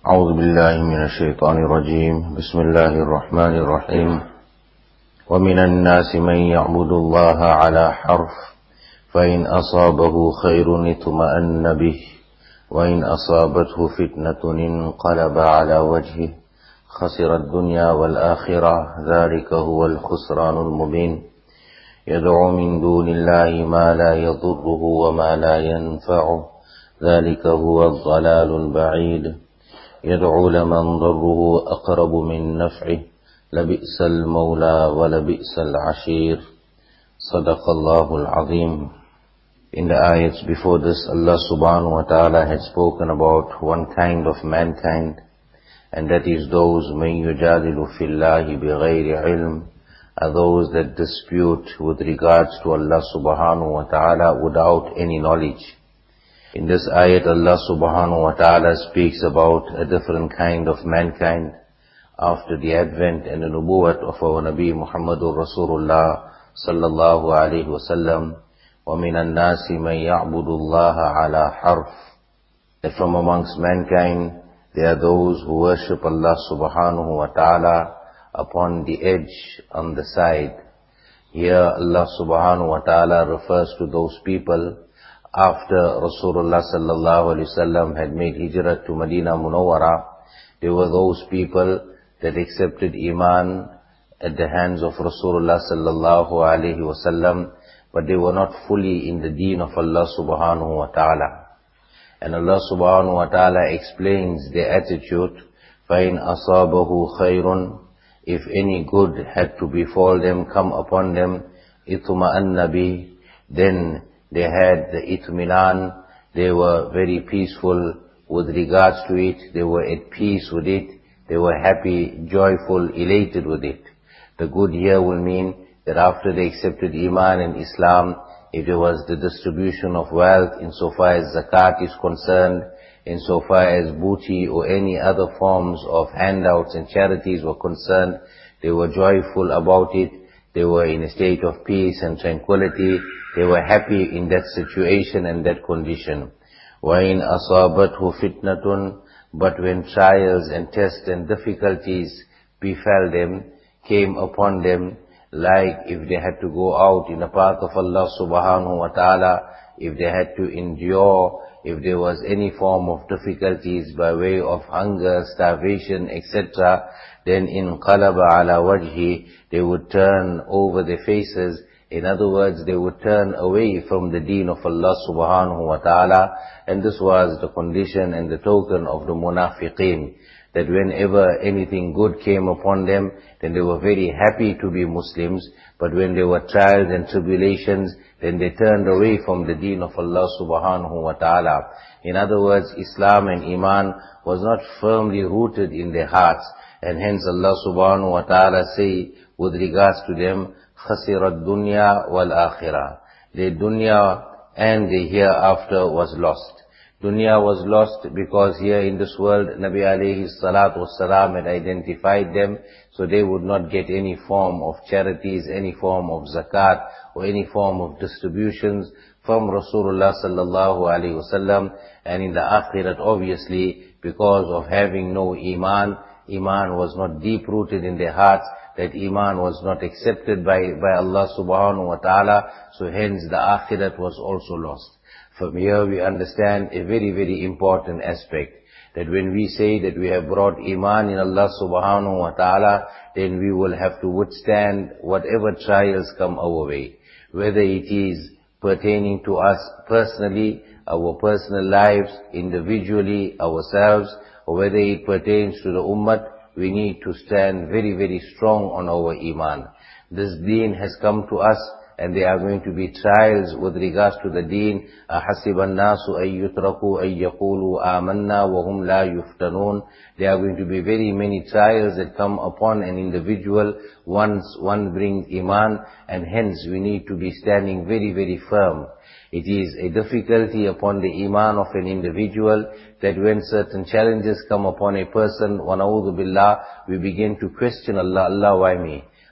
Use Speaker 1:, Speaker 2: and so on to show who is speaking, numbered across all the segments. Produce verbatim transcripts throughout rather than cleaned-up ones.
Speaker 1: أعوذ بالله من الشيطان الرجيم بسم الله الرحمن الرحيم ومن الناس من يعبد الله على حرف فإن أصابه خير اطمأن به وإن أصابته فتنة انقلب على وجهه خسر الدنيا والآخرة ذلك هو الخسران المبين يدعو من دون الله ما لا يضره وما لا ينفعه ذلك هو الضلال البعيد يدعو لمن ضره أقرب من نفعه لبئس المولى ولبئس العشير صدق الله العظيم. In the ayats before this, Allah subhanahu wa ta'ala had spoken about one kind of mankind, and that is those من يجادل في الله بغير علم, are those that dispute with regards to Allah subhanahu wa ta'ala without any knowledge. In this ayat, Allah subhanahu wa ta'ala speaks about a different kind of mankind after the advent and the nubuwwat of our Nabi Muhammadur Rasulullah sallallahu alayhi wa sallam. وَمِنَ النَّاسِ مَنْ يَعْبُدُ اللَّهَ عَلَى حَرْفٍ. That from amongst mankind, there are those who worship Allah subhanahu wa ta'ala upon the edge, on the side. Here Allah subhanahu wa ta'ala refers to those people after Rasulullah sallallahu alaihi wasallam had made hijrah to Medina Munawwara. There were those people that accepted Iman at the hands of Rasulullah sallallahu alaihi wasallam, but they were not fully in the deen of Allah subhanahu wa ta'ala. And Allah subhanahu wa ta'ala explains their attitude. فَإِنْ أَصَابَهُ خَيْرٌ. If any good had to befall them, come upon them, اطمأن به, then they had the itminan, they were very peaceful with regards to it, they were at peace with it, they were happy, joyful, elated with it. The good here will mean that after they accepted Iman and Islam, if there was the distribution of wealth insofar as zakat is concerned, insofar as booty or any other forms of handouts and charities were concerned, they were joyful about it, they were in a state of peace and tranquility, they were happy in that situation and that condition. وَإِنْ أَصَابَتْهُ فِتْنَةٌ. But when trials and tests and difficulties befell them, came upon them, like if they had to go out in the path of Allah subhanahu wa ta'ala, if they had to endure, if there was any form of difficulties by way of hunger, starvation, et cetera, then in qalaba ala wajhi, they would turn over their faces. In other words, they would turn away from the deen of Allah subhanahu wa ta'ala. And this was the condition and the token of the munafiqeen, that whenever anything good came upon them, then they were very happy to be Muslims. But when there were trials and tribulations, then they turned away from the deen of Allah subhanahu wa ta'ala. In other words, Islam and Iman was not firmly rooted in their hearts. And hence Allah subhanahu wa ta'ala say with regards to them, خَسِرَ الدُّنْيَا وَالْآخِرَةِ. The dunya and the hereafter was lost. Dunya was lost because here in this world, Nabi alayhi salatu wassalam had identified them, so they would not get any form of charities, any form of zakat, or any form of distributions from Rasulullah sallallahu alayhi wasallam. And in the akhirat, obviously, because of having no Iman, Iman was not deep-rooted in their hearts, that Iman was not accepted by, by Allah subhanahu wa ta'ala, so hence the akhirat was also lost. From here we understand a very, very important aspect, that when we say that we have brought Iman in Allah subhanahu wa ta'ala, then we will have to withstand whatever trials come our way. Whether it is pertaining to us personally, our personal lives, individually, ourselves, or whether it pertains to the ummah, we need to stand very, very strong on our Iman. This deen has come to us, and there are going to be trials with regards to the deen. أَحَسِبَ النَّاسُ أَن يُتْرَكُوا أَن يَقُولُوا آمَنَّا وَهُمْ لَا يُفْتَنُونَ. There are going to be very many trials that come upon an individual once one brings Iman, and hence we need to be standing very, very firm. It is a difficulty upon the Iman of an individual that when certain challenges come upon a person, wa na'udhu billah, we begin to question Allah, Allah, why me?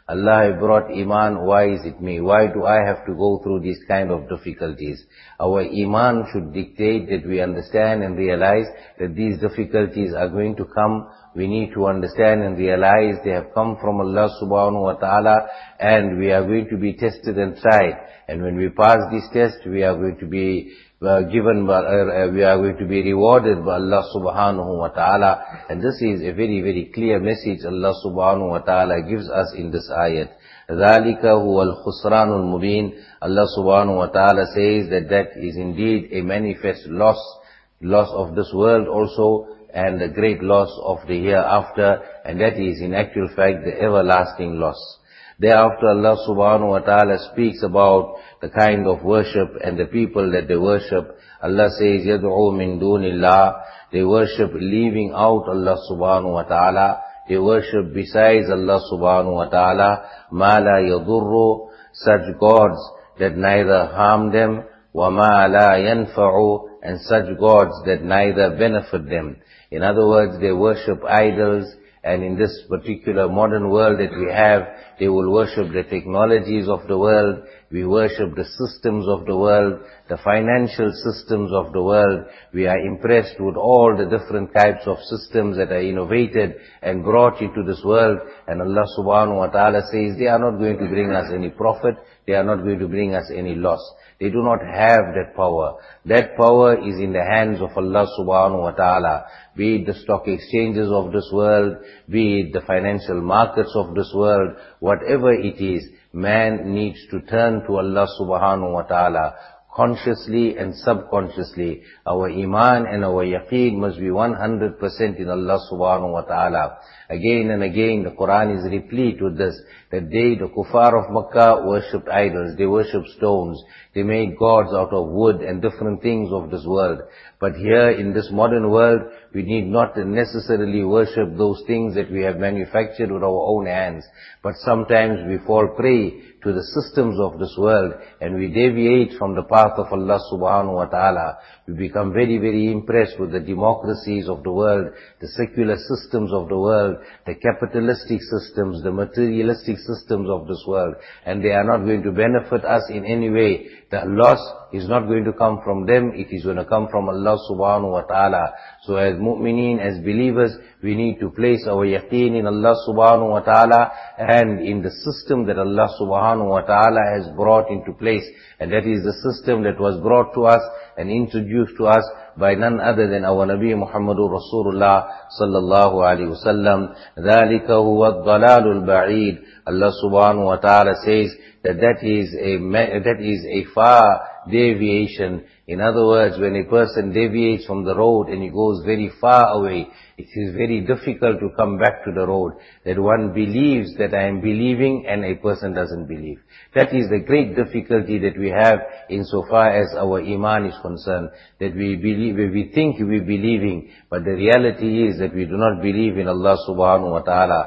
Speaker 1: Allah has brought Iman, why is it me? Why do I have to go through these kind of difficulties? Our Iman should dictate that we understand and realize that these difficulties are going to come. We need to understand and realize they have come from Allah subhanahu wa ta'ala, and we are going to be tested and tried. And when we pass this test, we are going to be uh, given, by, uh, we are going to be rewarded by Allah subhanahu wa ta'ala. And this is a very, very clear message Allah subhanahu wa ta'ala gives us in this ayat. ذَلِكَ هُوَ الْخُسْرَانُ الْمُبِينُ. Allah subhanahu wa ta'ala says that that is indeed a manifest loss, loss of this world also, and the great loss of the hereafter, and that is in actual fact the everlasting loss. Thereafter Allah subhanahu wa ta'ala speaks about the kind of worship and the people that they worship. Allah says, يَدْعُو مِن دُونِ اللَّهِ. They worship leaving out Allah subhanahu wa ta'ala. They worship besides Allah subhanahu wa ta'ala. مَا لَا يَضُرُّ. Such gods that neither harm them. وَمَا لَا يَنْفَعُ. And such gods that neither benefit them. In other words, they worship idols, and in this particular modern world that we have, they will worship the technologies of the world, we worship the systems of the world, the financial systems of the world. We are impressed with all the different types of systems that are innovated and brought into this world, and Allah subhanahu wa ta'ala says they are not going to bring us any profit, they are not going to bring us any loss. They do not have that power. That power is in the hands of Allah subhanahu wa ta'ala. Be it the stock exchanges of this world, be it the financial markets of this world, whatever it is, man needs to turn to Allah subhanahu wa ta'ala. Consciously and subconsciously, our iman and our yaqeen must be one hundred percent in Allah subhanahu wa ta'ala. Again and again, the Quran is replete with this, that they, the kuffar of Makkah, worshipped idols, they worshipped stones, they made gods out of wood and different things of this world. But here in this modern world, we need not necessarily worship those things that we have manufactured with our own hands. But sometimes we fall prey to the systems of this world, and we deviate from the path of Allah subhanahu wa ta'ala. We become very, very impressed with the democracies of the world, the secular systems of the world, the capitalistic systems, the materialistic systems of this world, and they are not going to benefit us in any way. The loss is not going to come from them, it is going to come from Allah subhanahu wa ta'ala. So as mu'mineen, as believers, we need to place our yaqeen in Allah subhanahu wa ta'ala and in the system that Allah subhanahu wa ta'ala has brought into place. And that is the system that was brought to us and introduced to us by none other than our Nabi Muhammadur Rasulullah sallallahu alayhi wa sallam. ذَلِكَ هُوَ الضَّلَالُ الْبَعِيدُ. Allah subhanahu wa ta'ala says that that is a, that is a far deviation. In other words, when a person deviates from the road and he goes very far away, it is very difficult to come back to the road. That one believes that I am believing and a person doesn't believe. That is the great difficulty that we have insofar as our iman is concerned. That we believe, we think we are believing, but the reality is that we do not believe in Allah subhanahu wa ta'ala.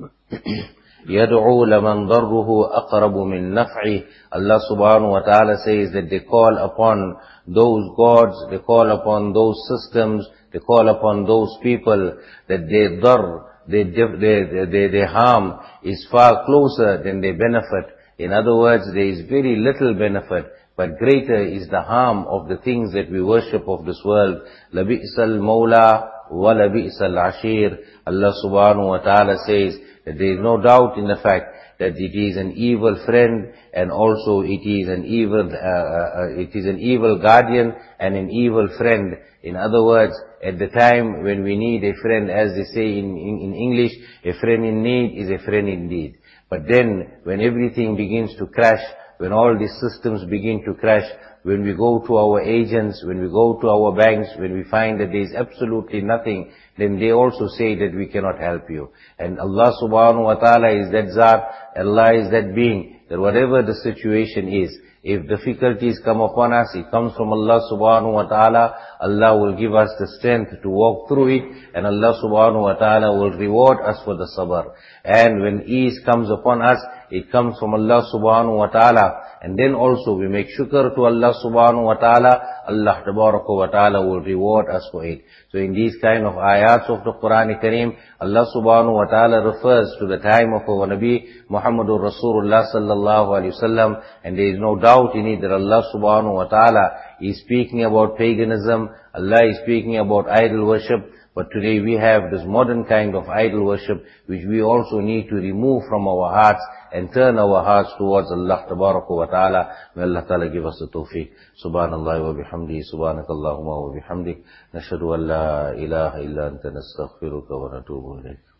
Speaker 1: يَدْعُو لَمَنْ ضَرُّهُ أَقْرَبُ مِنْ نَفْعِهِ. Allah subhanahu wa ta'ala says that they call upon those gods, they call upon those systems, they call upon those people, that their dar, their, their, their, their harm is far closer than their benefit. In other words, there is very little benefit, but greater is the harm of the things that we worship of this world. لَبِئْسَ الْمَوْلَى وَلَبِئْسَ الْعَشِيرُ. Allah subhanahu wa ta'ala says that there is no doubt in the fact that it is an evil friend, and also it is an evil, uh, uh, it is an evil guardian and an evil friend. In other words, at the time when we need a friend, as they say in, in, in English, a friend in need is a friend indeed. But then, when everything begins to crash, when all these systems begin to crash, when we go to our agents, when we go to our banks, when we find that there is absolutely nothing, then they also say that we cannot help you. And Allah subhanahu wa ta'ala is that Zat, Allah is that being, that whatever the situation is, if difficulties come upon us, it comes from Allah subhanahu wa ta'ala. Allah will give us the strength to walk through it, and Allah subhanahu wa ta'ala will reward us for the sabr. And when ease comes upon us, it comes from Allah subhanahu wa ta'ala. And then also we make shukr to Allah subhanahu wa ta'ala, Allah tabaraka wa ta'ala will reward us for it. So in these kind of ayats of the Quran Kareem, Allah subhanahu wa ta'ala refers to the time of our Nabi Muhammadur Rasulullah sallallahu alayhi wasallam, and there is no doubt in it that Allah subhanahu wa ta'ala is speaking about paganism, Allah is speaking about idol worship. But today we have this modern kind of idol worship which we also need to remove from our hearts and turn our hearts towards Allah tabaraka wa ta'ala. May Allah ta'ala give us the tawfiq. Subhanallah wa bihamdi, subhanakallahumma wa bihamdik. Nashhadu an la ilaha illa anta nastaghfiruka wa natubu ilayk.